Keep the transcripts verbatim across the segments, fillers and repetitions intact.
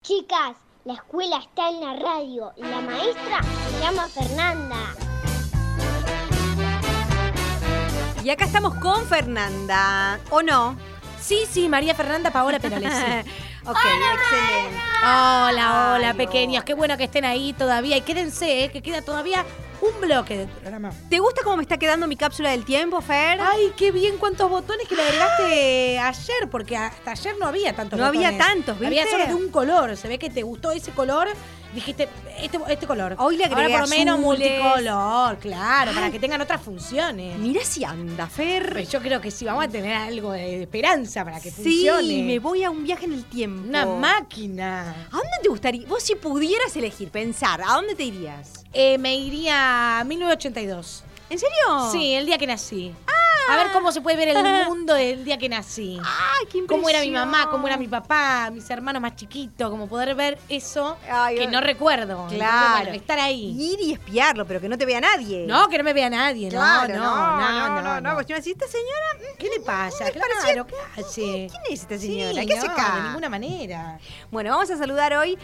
Chicas, la escuela está en la radio y la maestra se llama Fernanda. Y acá estamos con Fernanda, ¿o no? Sí, sí, María Fernanda Paola Perolesi. Ok, excelente. Hola, hola, Ay, pequeños. Qué bueno que estén ahí todavía. Y quédense, eh, que queda todavía un bloque del programa. ¿Te gusta cómo me está quedando mi cápsula del tiempo, Fer? Ay, qué bien cuántos botones que le agregaste ayer, porque hasta ayer no había tantos No botones. había tantos, ¿viste? Había solo de un color. Se ve que te gustó ese color. Dijiste, este, este color. Hoy le agregué Ahora por lo menos azules. multicolor, claro, para que tengan otras funciones. Mira si anda, Fer. Pero yo creo que sí, vamos a tener algo de esperanza para que Sí, funcione. me voy a un viaje en el tiempo. Una máquina. ¿A dónde te gustaría? Vos si pudieras elegir, pensar, ¿a dónde te irías? Eh, me iría a mil novecientos ochenta y dos. ¿En serio? Sí, el día que nací. A ver cómo se puede ver el mundo del día que nací. ¡Ay, qué impresión! Cómo era mi mamá, cómo era mi papá, mis hermanos más chiquitos, como poder ver eso Ay, que ay. no recuerdo. Claro. Entonces, bueno, estar ahí. Ir y espiarlo, pero que no te vea nadie. No, que no me vea nadie. Claro, no, no, no, no, no. Pues yo decía, esta señora... ¿Qué le pasa? me Claro, pareció- ¿qué hace? ¿Quién es esta señora? Sí, ¿Qué hace no, acá? de ninguna manera. Bueno, vamos a saludar hoy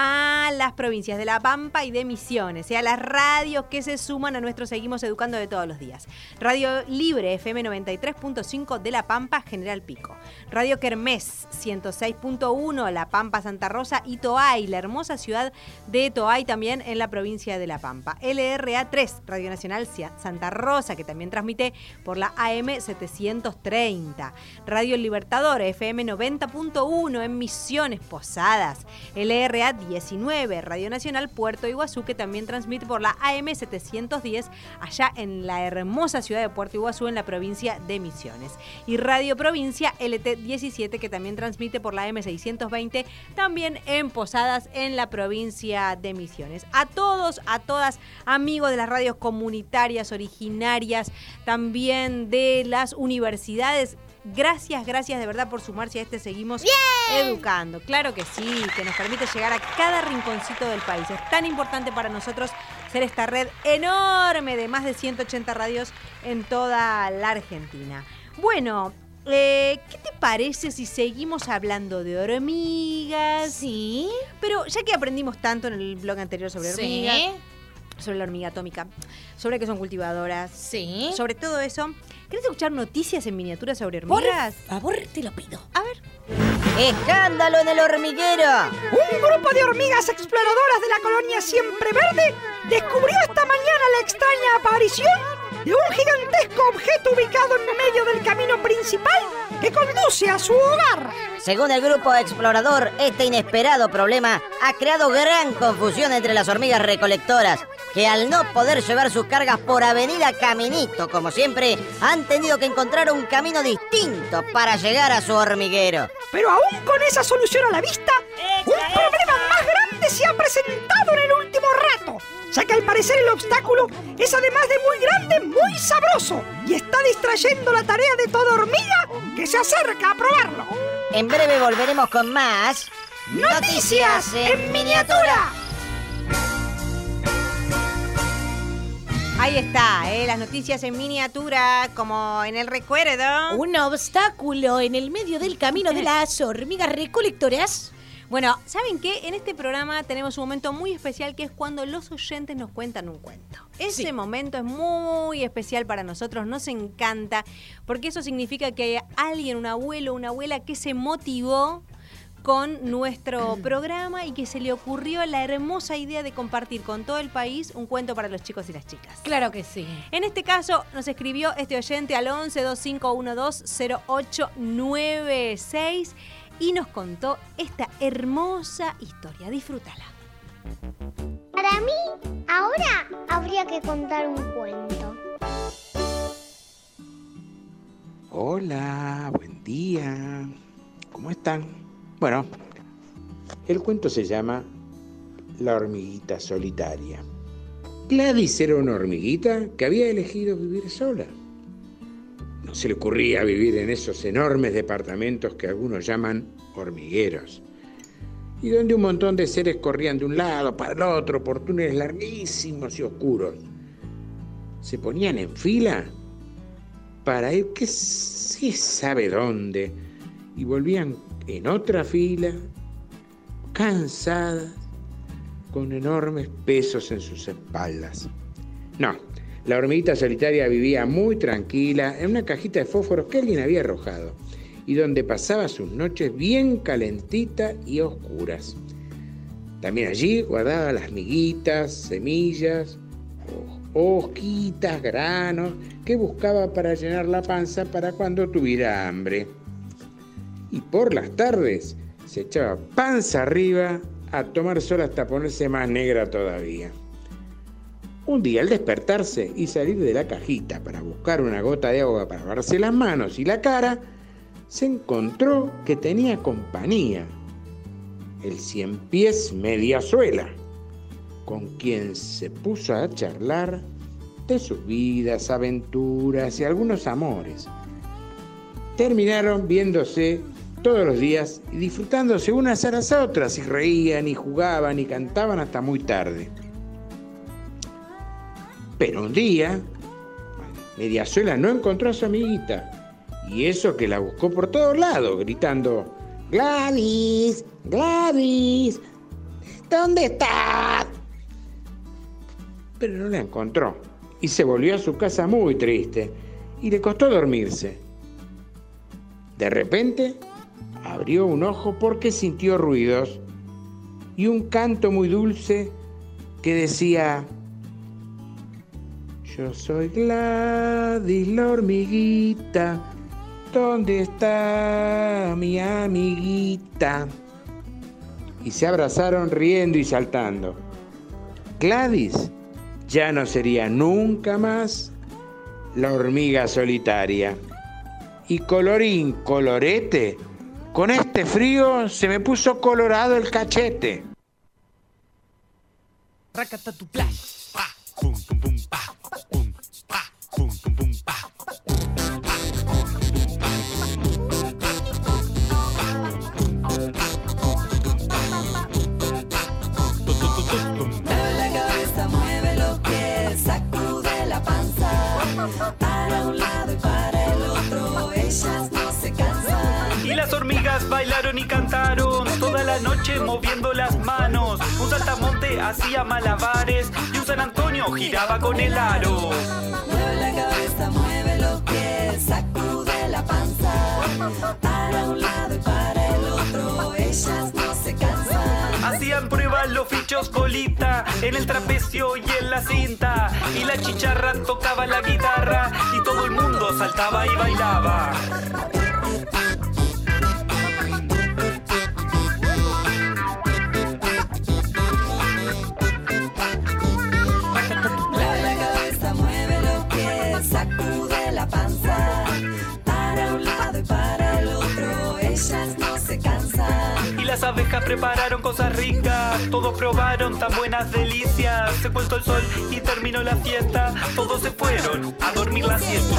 a las provincias de La Pampa y de Misiones, y a las radios que se suman a nuestro Seguimos Educando de todos los días. Radio Libre, F M noventa y tres punto cinco de La Pampa, General Pico. Radio Kermés, ciento seis punto uno, La Pampa, Santa Rosa y Toay, la hermosa ciudad de Toay, también en la provincia de La Pampa. L R A tres, Radio Nacional Santa Rosa, que también transmite por la A M setecientos treinta. Radio Libertador, F M noventa punto uno en Misiones, Posadas. L R A diecinueve, Radio Nacional Puerto Iguazú, que también transmite por la A M setecientos diez, allá en la hermosa ciudad de Puerto Iguazú, en la provincia de Misiones. Y Radio Provincia L T diecisiete, que también transmite por la M seiscientos veinte, también en Posadas, en la provincia de Misiones. A todos, a todas, amigos de las radios comunitarias, originarias, también de las universidades, gracias, gracias de verdad por sumarse a este Seguimos ¡Bien! Educando. Claro que sí, que nos permite llegar a cada rinconcito del país. Es tan importante para nosotros ser esta red enorme de más de ciento ochenta radios en toda la Argentina. Bueno, eh, ¿qué te parece si seguimos hablando de hormigas? Sí. Pero ya que aprendimos tanto en el blog anterior sobre hormigas, Sí. sobre la hormiga atómica, sobre que son cultivadoras, Sí. sobre todo eso, ¿querés escuchar noticias en miniatura sobre Por hormigas? favor, te lo pido. A ver. ¡Escándalo en el hormiguero! Un grupo de hormigas exploradoras de la colonia Siempre Verde descubrió esta mañana la extraña aparición de un gigantesco objeto ubicado en medio del camino principal que conduce a su hogar. Según el grupo explorador, este inesperado problema ha creado gran confusión entre las hormigas recolectoras, que al no poder llevar sus cargas por avenida Caminito, como siempre, han tenido que encontrar un camino distinto para llegar a su hormiguero. Pero aún con esa solución a la vista, un problema más grande se ha presentado en el último rato, ya que al parecer el obstáculo es además de muy grande, muy sabroso, y está distrayendo la tarea de toda hormiga que se acerca a probarlo. En breve volveremos con más ¡Noticias en miniatura! Ahí está, ¿eh? Las noticias en miniatura, como en el recuerdo. Un obstáculo en el medio del camino de las hormigas recolectoras. Bueno, ¿saben qué? En este programa tenemos un momento muy especial, que es cuando los oyentes nos cuentan un cuento. Ese Sí. momento es muy especial para nosotros, nos encanta, porque eso significa que hay alguien, un abuelo, una abuela que se motivó con nuestro programa y que se le ocurrió la hermosa idea de compartir con todo el país un cuento para los chicos y las chicas. Claro que sí. En este caso nos escribió este oyente al once veinticinco doce cero ocho nueve seis y nos contó esta hermosa historia. Disfrútala. Para mí, ahora habría que contar un cuento. Hola, buen día. ¿Cómo están? Bueno, el cuento se llama La hormiguita solitaria. Gladys era una hormiguita que había elegido vivir sola. No se le ocurría vivir en esos enormes departamentos que algunos llaman hormigueros, y donde un montón de seres corrían de un lado para el otro por túneles larguísimos y oscuros. Se ponían en fila para ir qué se sabe dónde, y volvían en otra fila cansadas, con enormes pesos en sus espaldas. No, la hormiguita solitaria vivía muy tranquila en una cajita de fósforos que alguien había arrojado y donde pasaba sus noches bien calentitas y oscuras. También allí guardaba las miguitas, semillas, hojitas, granos que buscaba para llenar la panza para cuando tuviera hambre. Y por las tardes se echaba panza arriba a tomar sol hasta ponerse más negra todavía. Un día, al despertarse y salir de la cajita para buscar una gota de agua para lavarse las manos y la cara, se encontró que tenía compañía, el cien pies Mediasuela, con quien se puso a charlar de sus vidas, aventuras y algunos amores. Terminaron viéndose todos los días y disfrutándose unas a las otras, y reían y jugaban y cantaban hasta muy tarde. Pero un día, Mediasuela no encontró a su amiguita, y eso que la buscó por todos lados, gritando: ¡Gladys! ¡Gladys! ¿Dónde estás? Pero no la encontró, y se volvió a su casa muy triste, y le costó dormirse. De repente, abrió un ojo porque sintió ruidos, y un canto muy dulce que decía: yo soy Gladys la hormiguita, ¿dónde está mi amiguita? Y se abrazaron riendo y saltando. Gladys ya no sería nunca más la hormiga solitaria. Y colorín colorete, con este frío se me puso colorado el cachete. Pum, pum, pum, pa, pum, pa, pum, pum, pum, pa. Mueve la cabeza, mueve los pies, sacude la panza, para un lado y para el otro, ellas no se cansan. Y las hormigas bailaron y cantaron toda la noche moviendo las manos. Un saltamonte hacía malabares y un San Antonio giraba con el aro. Mueve la cabeza, mueve los pies, sacude la panza, para un lado y para el otro, ellas no se cansan. Hacían pruebas los fichos bolita en el trapecio y en la cinta, y la chicharra tocaba la guitarra y todo el mundo saltaba y bailaba. Sacude la panza, para un lado y para el otro, ellas no se cansan. Y las abejas prepararon cosas ricas, todos probaron tan buenas delicias. Se puso el sol y terminó la fiesta, todos se fueron a dormir la siesta.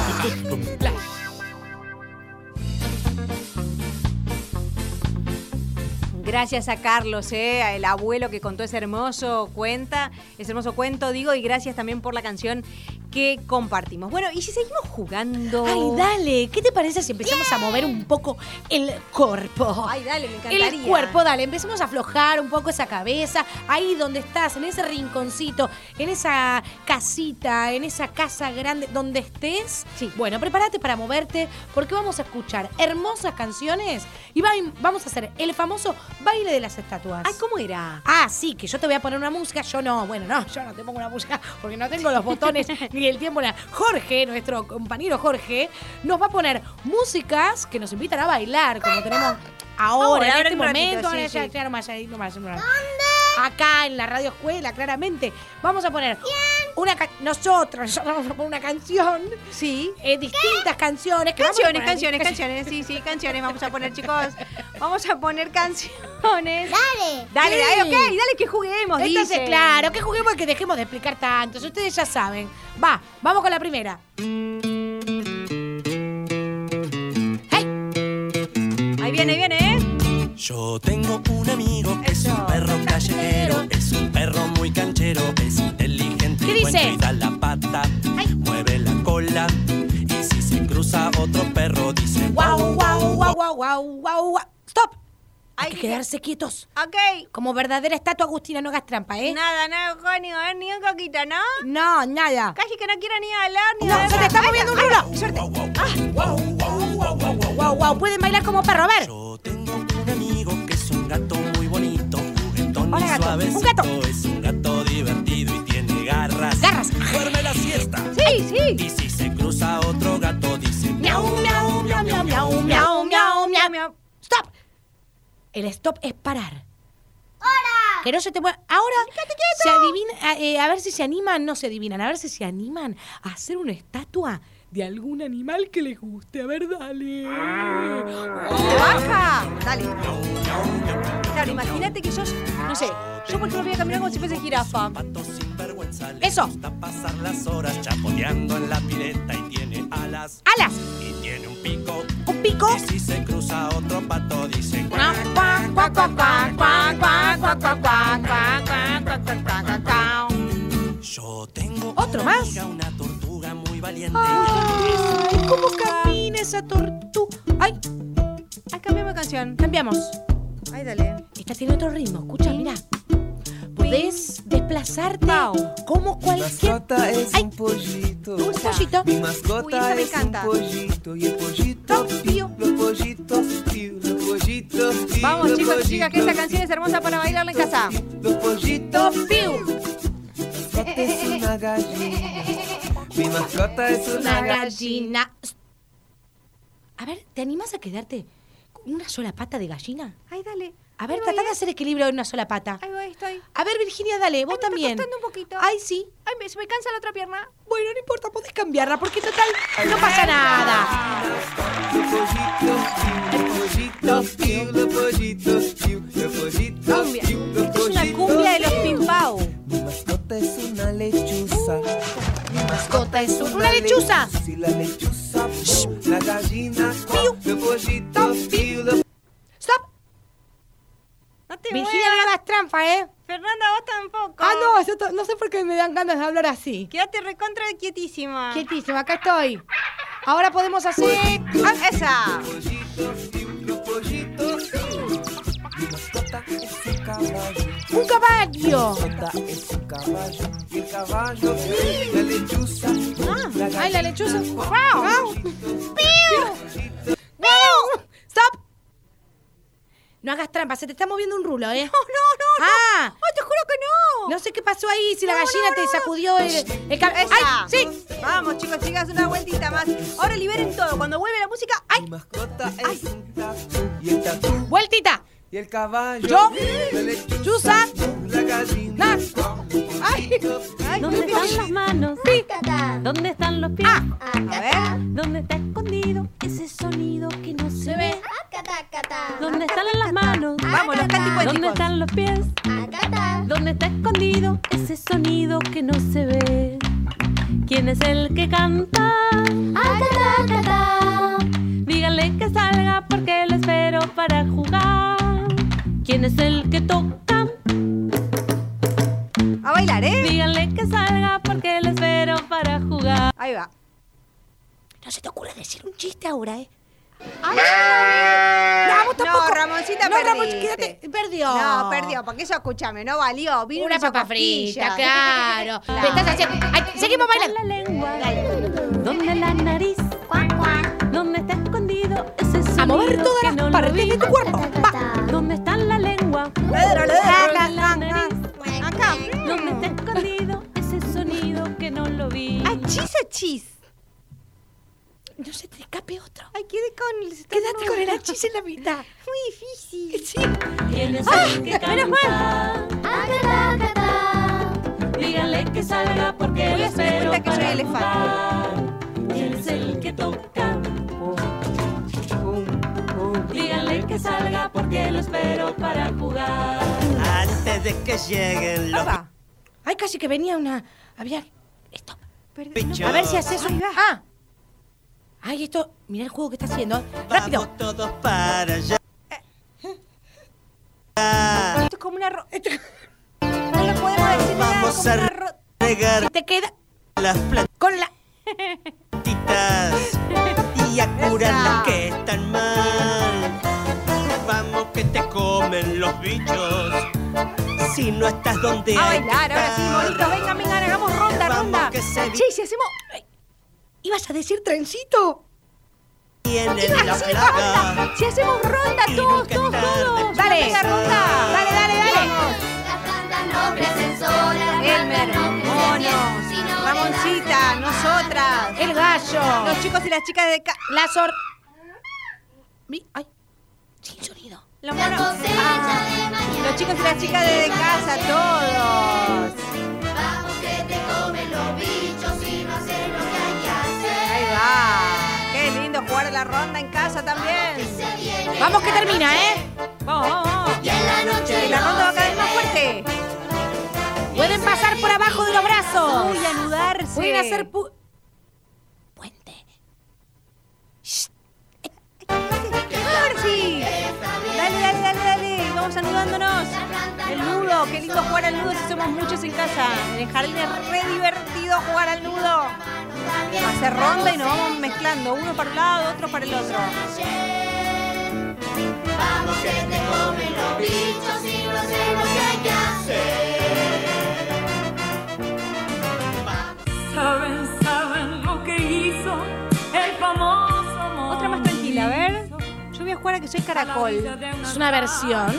Gracias a Carlos, eh, el abuelo que contó ese hermoso cuenta, ese hermoso cuento, digo, y gracias también por la canción que compartimos. Bueno, ¿y si seguimos jugando? Ay, dale, ¿qué te parece si empezamos yeah. a mover un poco el cuerpo? Ay, dale, me encantaría. El cuerpo, dale, empecemos a aflojar un poco esa cabeza, ahí donde estás, en ese rinconcito, en esa casita, en esa casa grande, donde estés. Sí. Bueno, prepárate para moverte, porque vamos a escuchar hermosas canciones y va, vamos a hacer el famoso baile de las estatuas. Ay, ¿cómo era? Ah, sí, que yo te voy a poner una música, yo no, bueno, no, yo no te pongo una música porque no tengo los botones ni el tiempo. Jorge, nuestro compañero Jorge, nos va a poner músicas que nos invitan a bailar, como tenemos ahora, oh, en este momento. Ratito, ahora sí, ya, sí. ya nomás, ya, nomás, nomás. ¿Dónde? Acá en la radio escuela, claramente. Vamos a poner una ca- nosotros, nosotros vamos a poner una canción. Sí. Eh, distintas ¿Qué? canciones. Que Canciones, vamos a canciones, canciones. Sí, sí, canciones. Vamos a poner, chicos. Vamos a poner canciones. Dale. Dale, Sí. dale, ok, dale que juguemos, Entonces, dice. claro, que juguemos y que dejemos de explicar tanto. Si ustedes ya saben. Va, vamos con la primera. ¡Hey! Ahí viene, ahí viene, ¿eh? Yo tengo un amigo que es Eso. un perro callejero, es un perro muy canchero, es inteligente ¿Qué y dice? y da la pata, Ay. mueve la cola, y si se cruza otro perro dice Guau, guau, guau, guau, guau, guau, guau. Stop. Ahí Hay que quedarse quietos. Ok. Como verdadera estatua agustina, no hagas trampa, ¿eh? Nada, nada, no, ni a ver ni un coquito, ¿no? No, nada. Casi que no quiero ni hablar ni No, ver se te nada. está Ay, moviendo un ay, rulo. Suerte. Wow, wow, wow. Pueden bailar como perro, a ver. Yo tengo un amigo que es un gato muy bonito, juguetón Hola, y gato. suavecito. Un gato. Es un gato divertido y tiene garras. Garras. Duerme la siesta. Sí, sí. Y si se cruza otro gato, dice Miau, miau, miau, miau, miau, miau, miau, miau, miau. Stop. El stop es parar. ¡Hora! Que no se te mueva. Ahora se adivina, a, eh, a ver si se animan, no se adivinan, a ver si se animan a hacer una estatua de algún animal que les guste. A ver, dale. ¿Te baja? Dale. Claro, imagínate que sos, no sé, yo por ejemplo voy a caminar como si fuese jirafa. pato sinvergüenza. Le Eso. gusta pasar las horas chapoteando en la pileta y tiene alas. Alas. Y tiene un pico. Un pico. Y si se cruza otro pato, dice Cuac, cuac, cuac, cuac, cuac, cuac, cuac, cuac, cuac, cuac, cuac, cuac, cuac, cuac, cuac, cuac. Yo tengo ¿Otro una más? amiga, una tortuga muy valiente. Ay, ¿cómo camina esa tortuga? Ay, Ay, cambiamos de canción. cambiamos. Ay, dale. Esta tiene otro ritmo, escucha, mira. Podés desplazarte como Mi cualquier... mascota es Ay. un pollito. Un pollito. Mi Uy, mascota esa me es un encanta. pollito. Y el pollito Pío. Los pollitos pío. Los pollitos pío. Vamos, los chicos y chicas, que esta pollitos canción es hermosa para bailarla en casa. Los pollitos Piu. Mi mascota es una gallina. Mi mascota es una Una gallina. gallina. A ver, ¿te animás a quedarte con una sola pata de gallina? Ay, dale. A ver, Ahí voy, tratá de ¿eh? hacer equilibrio en una sola pata. Ahí voy, estoy. A ver, Virginia, dale, vos Ay, me también. está costando un poquito. Ay, sí. Ay, me, se me cansa la otra pierna. Bueno, no importa, podés cambiarla, porque total, no pasa nada. Los pollitos pío. Los pollitos pío. Los pollitos Cumbia. pío. Los Es una pollitos cumbia de los pío. Pimpau. Mi mascota es una lechuza. Mi mascota es una, ¡Una lechuza! Y la lechuza, pío. La gallina, pío. Los pollitos, pío. Los ¡Stop! No te Virginia, no hagas trampa, ¿eh? Fernanda, vos tampoco. Ah, no, eso to- no sé por qué me dan ganas de hablar así. Quédate recontra quietísima. Quietísima, acá estoy. Ahora podemos hacer... Ah, esa. Los pollitos, pío. Mi mascota es un caballo. ¡Un caballo! Mi mascota es un caballo. Y el caballo, pío. La lechuza, la ¡Ay, la lechuza! ¡Wow! ¡Wow! ¡Piu! ¡Stop! No hagas trampa, se te está moviendo un rulo, ¿eh? No, no, no. ¡Ah! Ay, te juro que no. No sé qué pasó ahí, si la No, gallina no, te no. sacudió el, el cab- Esa. ¡Ay, sí! Vamos, chicos, chicas, una vueltita más. Ahora liberen todo. Cuando vuelve la música, ¡ay! Mi mascota es un tatu. Y el tatu. ¡Vueltita! Y el caballo. Yo. La lechuza. ¡Chusa! La gallina. ¡Ay! Ay, ¿Dónde qué están bello. las manos? Acá, ¿Dónde están los pies? A ver. ¿Dónde está escondido ese sonido que no se ve? acá, acá, ¿Dónde están las manos? Vamos, los canticuéticos. ¿Dónde están los pies? acá, ¿Dónde está escondido ese sonido que no se ve? ¿Quién es el que canta? acá, acá, Díganle que salga porque lo espero para jugar. ¿Quién es el que toca? A bailar, ¿eh? Díganle que salga porque lo espero para jugar. Ahí va. No se te ocurre decir un chiste ahora, ¿eh? Ay, No, vos tampoco. No, Ramoncita, No, Ramón, perdiste. quédate. Perdió. No, perdió, porque eso, escúchame, no valió. Vino Una una papa sopapilla. frita, claro. Me estás haciendo... Ay, seguimos ¿Dónde bailando. está la lengua? ¿Dónde la nariz? cuac, cuac, ¿Dónde está escondido ese sonido A mover todas que las no lo partes vi? de tu cuerpo. Va. ¿Dónde está la lengua? Pedro, le ¿Dónde la nariz? Acá. ¿Dónde está escondido ese sonido que no lo vi? ¿Ay, chis o chis? No se te escape otro. Ay, quedé con... Quédate con el achis en la mitad. Muy difícil. Sí. ¿Quién es ¡Ah! el que menos canta? acá, acá, Díganle que salga porque Voy lo a hacer espero cuenta que soy para elefante. jugar. ¿Quién es el que toca? Díganle que salga porque lo espero para jugar. Antes de que lleguen los Opa. Ay, casi que venía una... Había... Stop. bichos. A ver si haces un... Ahí va. Ah. Ay, esto... Mirá el juego que está haciendo. ¡Rápido! Vamos todos para allá. Esto es como una... ro- esto- No le podemos decir nada, Vamos como a una... ro- regar Te queda las con la... plantitas y a curar Esa. las que están mal. Vamos que te comen los bichos. Si no estás donde A hay que bailar, ahora sí, estar. bonitos, vengan, vengan, hagamos ronda, Vamos, ronda. que se Che, si hacemos... Ay, ¿ibas a decir trencito? viene Ibas a la hacer plaga. ronda. Si hacemos ronda, Y todos, nunca todos, es tarde. todos. Dale. Venga, ronda. Dale, dale, dale. Las plantas no crecen solas. Elmer, Mono, Ramoncita, nosotras, El gallo. los chicos y las chicas de ca- La sor... Mi- Ay, sin sonido. los monos. Ah, los chicos y las chicas de, de casa, todos. Vamos que te comen los bichos y no hacer lo que hay que hacer. Ahí va. Qué lindo jugar la ronda en casa también. Se viene Vamos que termina, ¿eh? Vamos, vamos, vamos. y en la noche Y la ronda va cada vez más fuerte. Pueden pasar por abajo de los brazos. Uy, anudarse. Pueden hacer... pu- Puente. Ahora sí. Dale, dale, dale, dale. Vamos anudándonos. El nudo. Qué lindo jugar al nudo si somos muchos en casa. En el jardín es re divertido jugar al nudo. Hacer ronda y nos vamos mezclando. Uno para un lado, otro para el otro. Vamos que te comen los bichos y no hacer lo que hay que hacer. Saben, saben lo que hizo el famoso. Otra más tranquila, a ver. Yo voy a jugar a que soy caracol. Es una versión.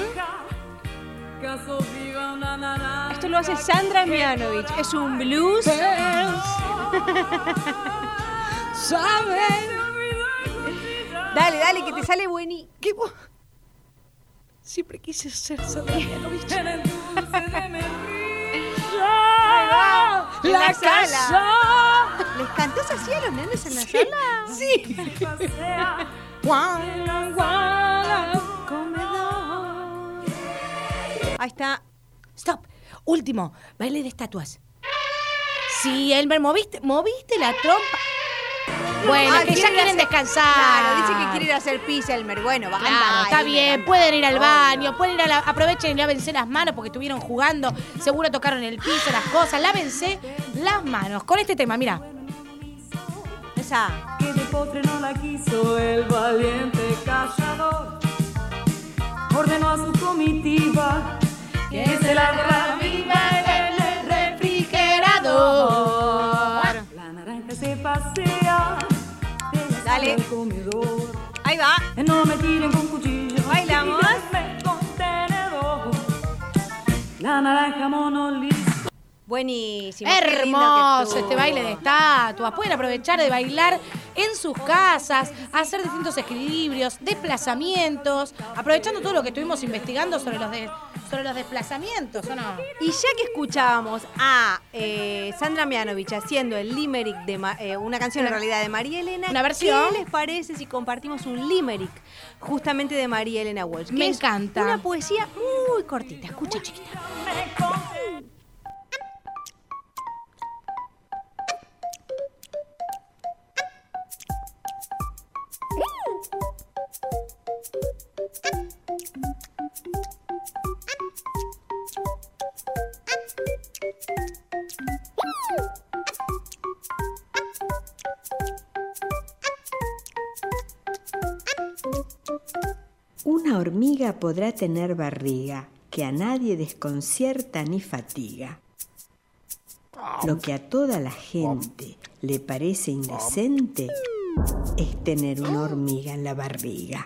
Esto lo hace Sandra Mianovich. Es un blues. Saben. Dale, dale, que te sale buení. ¿Qué vos? Siempre quise ser Sandra Mianovich. Ahí va. En La la sala. casa. ¿Les cantás así a los nenes en la sala? Sí. Guau, guau. Comedor. Ahí está. Stop. Último. Baile de estatuas. Sí, Elmer, moviste, moviste la trompa. Bueno, Ah, que ya quieren quieren hacer- descansar. Claro, dice que quiere ir a hacer pis, Elmer. Bueno, va. Claro, está bien, pueden ir al baño, pueden ir a la, aprovechen y lávense las manos porque estuvieron jugando, seguro tocaron el piso, las cosas, lávense las manos. Con este tema, mira. Esa. Que de postre no la quiso el valiente cazador. Ordenó a su comitiva que se la reviva en el refrigerador. La naranja se pasea de la Dale. sala al comedor. Ahí va. No me tiren con cuchillo. Bailamos. Tírenme con tenedor. La naranja monolito. Buenísimo. qué lindo que Hermoso estuvo. este baile de estatuas. Pueden aprovechar de bailar en sus casas, hacer distintos equilibrios, desplazamientos, aprovechando todo lo que estuvimos investigando sobre los, de- sobre los desplazamientos, ¿o no? Y ya que escuchábamos a eh, Sandra Mianovich haciendo el limerick de Ma- eh, una canción en realidad de María Elena, Una versión. ¿qué les parece si compartimos un limerick justamente de María Elena Walsh? Me que es encanta. Una poesía muy cortita. Escucha, chiquita. Una hormiga podrá tener barriga, que a nadie desconcierta ni fatiga. Lo que a toda la gente le parece indecente es tener una hormiga en la barriga.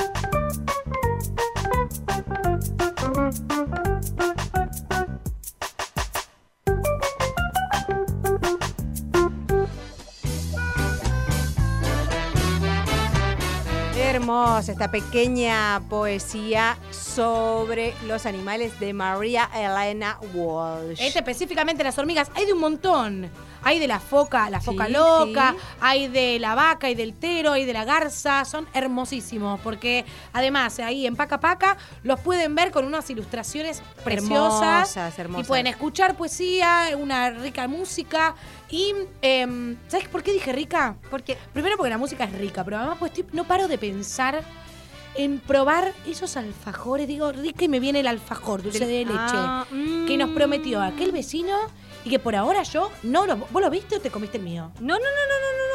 Hermosa esta pequeña poesía sobre los animales de María Elena Walsh. Este específicamente las hormigas, hay de un montón. Hay de la foca, la foca Sí, loca, sí. hay de la vaca, hay del tero, hay de la garza. Son hermosísimos porque además ahí en Paca Paca los pueden ver con unas ilustraciones preciosas. Hermosas, hermosas. Y pueden escuchar poesía, una rica música. Y, em, ¿sabes por qué dije rica? Porque Primero porque la música es rica, pero además pues estoy- no paro de pensar en probar esos alfajores. Digo, rica y me viene el alfajor dulce de leche Ah, mm. que nos prometió aquel vecino y que por ahora yo no lo... ¿Vos lo viste o te comiste el mío? No, no, no, no, no, no,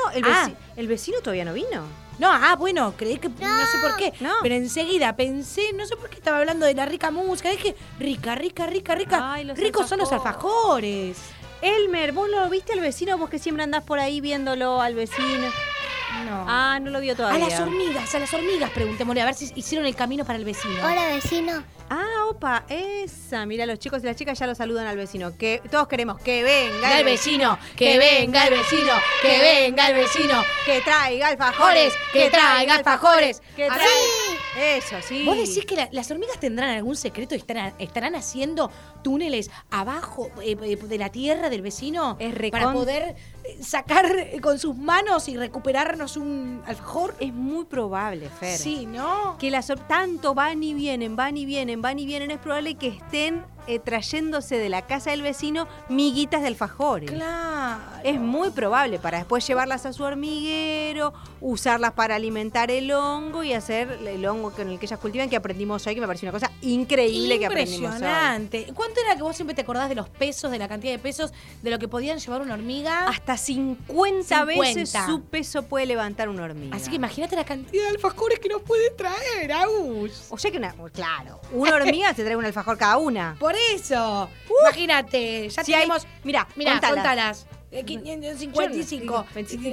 el, Ah. veci- el vecino todavía no vino. No, ah, bueno, creí que no, sé por qué. No. Pero enseguida pensé, no sé por qué estaba hablando de la rica música. Dije, rica, rica, rica, rica. Ay, los Ricos son los alfajores. Elmer, ¿vos lo viste al vecino? Vos que siempre andás por ahí viéndolo al vecino. No. Ah, no lo vio A todavía. las hormigas, a las hormigas, preguntémosle, a ver si hicieron el camino para el vecino. Hola, vecino. Ah, opa, esa. Mira, los chicos y las chicas ya lo saludan al vecino. Que todos queremos que venga Venga el vecino, que venga el vecino, que venga el vecino. que traiga alfajores, que traiga alfajores. que A traiga. Eso, sí. ¿Vos decís que la- las hormigas tendrán algún secreto y estarán, estarán haciendo túneles abajo eh, eh, de la tierra del vecino Es recon- para poder eh, sacar eh, con sus manos y recuperarnos un alfajor? Es muy probable, Fer. Sí, ¿no? Que las hor- tanto van y vienen, van y vienen, van y vienen, es probable que estén eh, trayéndose de la casa del vecino miguitas de alfajores. Claro. Es muy probable para después llevarlas a su hormiguero, usarlas para alimentar el hongo y hacer el hongo con el que ellas cultivan, que aprendimos hoy, que me pareció una cosa increíble que aprendimos hoy. Impresionante. ¿Cuánto era que vos siempre te acordás de los pesos, de la cantidad de pesos, de lo que podían llevar una hormiga? Hasta cincuenta, veces cincuenta. su peso puede levantar una hormiga. Así que imagínate la cantidad de alfajores que nos puede traer, Agus. O sea que una, claro, una hormiga se trae un alfajor cada una. Por eso. Imagínate, ya Si hay- tenemos. mirá, mirá, contalas. contalas. Eh, quinientos cincuenta y cinco.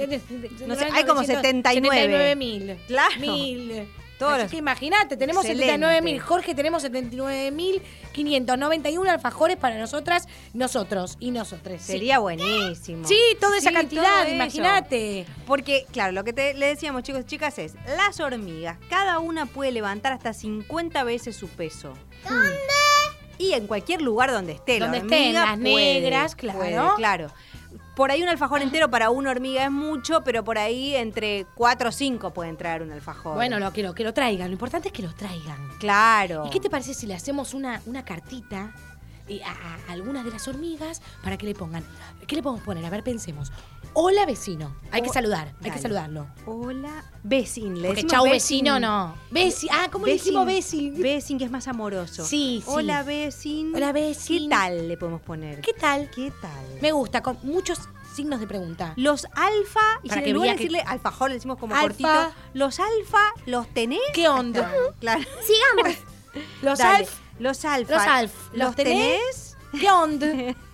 No sé, hay como setenta y nueve. setenta y nueve mil. Claro. Mil. Todos Así los- que imagínate, tenemos Excelente. setenta y nueve mil. Jorge, tenemos setenta y nueve mil quinientos noventa y uno alfajores para nosotras, nosotros y nosotros. Sí. Sería buenísimo. Sí, toda esa Sí, cantidad, todo eso. imagínate. Porque, claro, lo que te- le decíamos, chicos y chicas, es las hormigas, cada una puede levantar hasta cincuenta veces su peso. ¿Dónde? Y en cualquier lugar donde esté. la Donde estén, hormiga las puede, negras, claro. puede, claro. Por ahí un alfajor entero para una hormiga es mucho, pero por ahí entre cuatro o cinco pueden traer un alfajor. Bueno, lo, que, lo, que lo traigan. Lo importante es que lo traigan. Claro. ¿Y qué te parece si le hacemos una, una cartita eh, a, a algunas de las hormigas para que le pongan? ¿Qué le podemos poner? A ver, pensemos. Hola, vecino. Hay que Oh, saludar, hay dale. que saludarlo. Hola, vecin. Le Porque decimos chau, vecin. vecino, no. Veci, ah, ¿cómo le decimos vecin? Vecin, que es más amoroso. Sí, sí. Hola, vecin. Hola, vecin. ¿Qué tal le podemos poner? ¿Qué tal? ¿Qué tal? Me gusta, con muchos signos de pregunta. Los alfa, y Para si que en lugar vea de que- decirle alfajor, le decimos como Alfa. cortito. Los alfa, ¿los tenés? ¿Qué onda? Claro. Sigamos. Los Dale. alf. Los alfa. Los alf. ¿Los tenés? ¿Qué onda?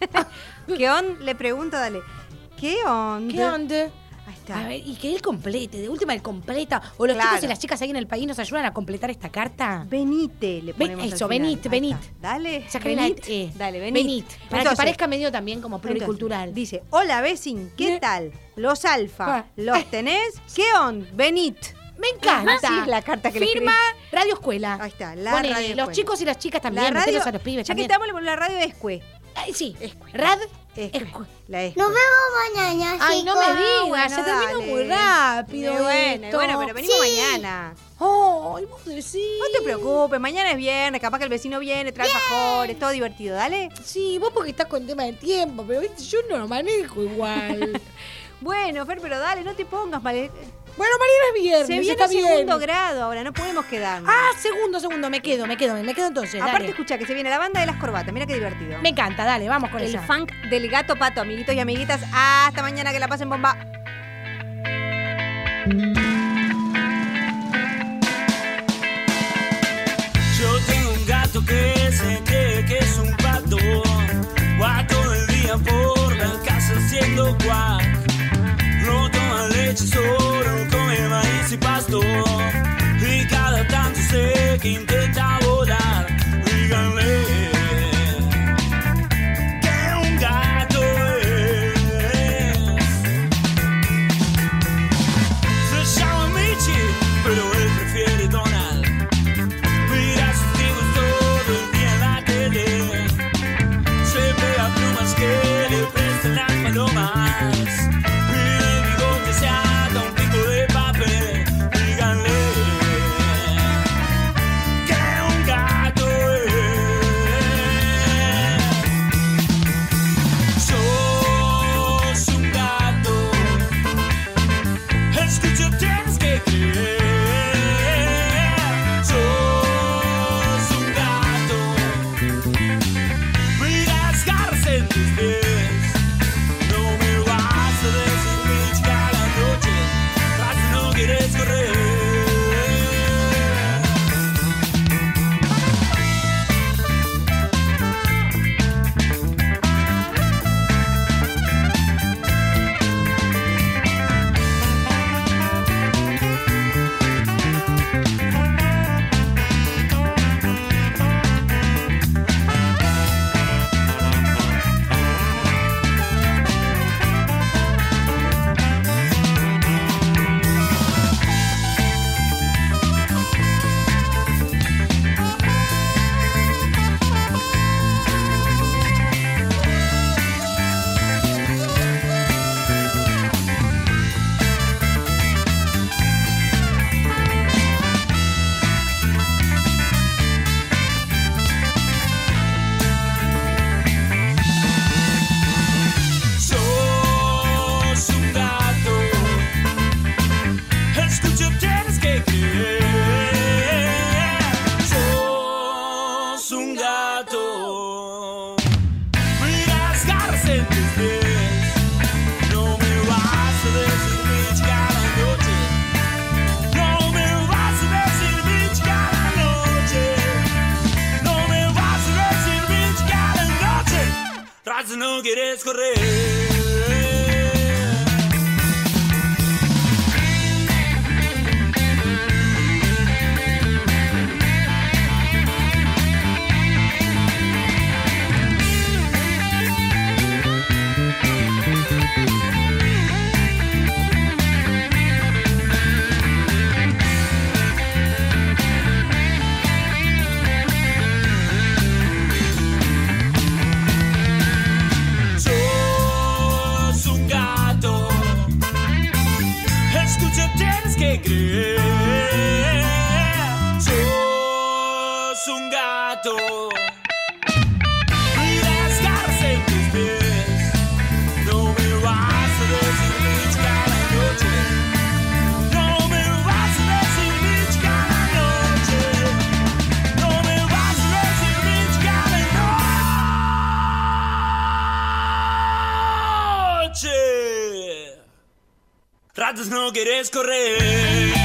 ¿Qué on? Le pregunto, dale. ¿Qué onda? ¿Qué onda? Ahí está. A ver, y que él complete, de última él completa. O los Claro. chicos y las chicas ahí en el país nos ayudan a completar esta carta. Venite, le Ven- ponemos al eso, final. venit, Ahí venit. está. Dale. Sácale la venit. E. Dale, venit. Venit. Para que Entonces, parezca medio también como pluricultural. Entonces, dice, hola, vecin, ¿qué ¿Eh? tal? Los alfa, Ah. ¿los tenés? ¿Qué on? Venit. Me encanta. Así es la carta que le Firma escribí. Radio Escuela. Ahí está, la Ponele, Radio los Escuela. chicos y las chicas también. La radio, metelos a los pibes ya que también. estamos, le ponemos la radio Escue. Ay, sí. Rad. Escue. Escu- La Escue. Nos vemos mañana, Ay, no me chicos. digas, bueno, se terminó dale. muy rápido. Y bueno, y esto. bueno, pero venimos Sí. mañana. Ay, vos decís. No te preocupes, mañana es viernes, capaz que el vecino viene, trae alfajores, todo divertido, dale. Sí, vos porque estás con tema de tiempo, pero viste, yo no lo manejo igual. Bueno, Fer, pero dale, no te pongas mal. Bueno, mañana es viernes, Se viene está segundo bien. grado ahora, no podemos quedarnos. Ah, segundo, segundo, me quedo, me quedo, me quedo entonces. Aparte, dale. escucha que se viene la banda de las corbatas, mira qué divertido. Me encanta, dale, vamos con El esa. funk del gato pato, amiguitos y amiguitas. Hasta mañana, que la pasen bomba. Yo tengo un gato que se cree que es un pato. Va todo el día por la casa haciendo guac. No toma leche, solo come maíz y pasto. Y cada tanto sé que intenta volar. Díganle que un gato es. Se llama Michi, pero él prefiere Donald. Mira sus hijos todo el día en la tele. Se pega plumas que le prestan las palomas. Y el bigote se ata un pico de papel. Díganle que desgarrarse en tus pies. No me vas a decir mi chica la noche. No me vas a decir mi chica la noche. No me vas a decir mi chica la noche. Raza, no quieres correr. Que creer, sos un gato y desgarrarse en tus pies. No me vas a decir mi chica la noche. No me vas a decir mi chica la noche. No me vas a decir mi chica la noche. Ratas, no quieres correr.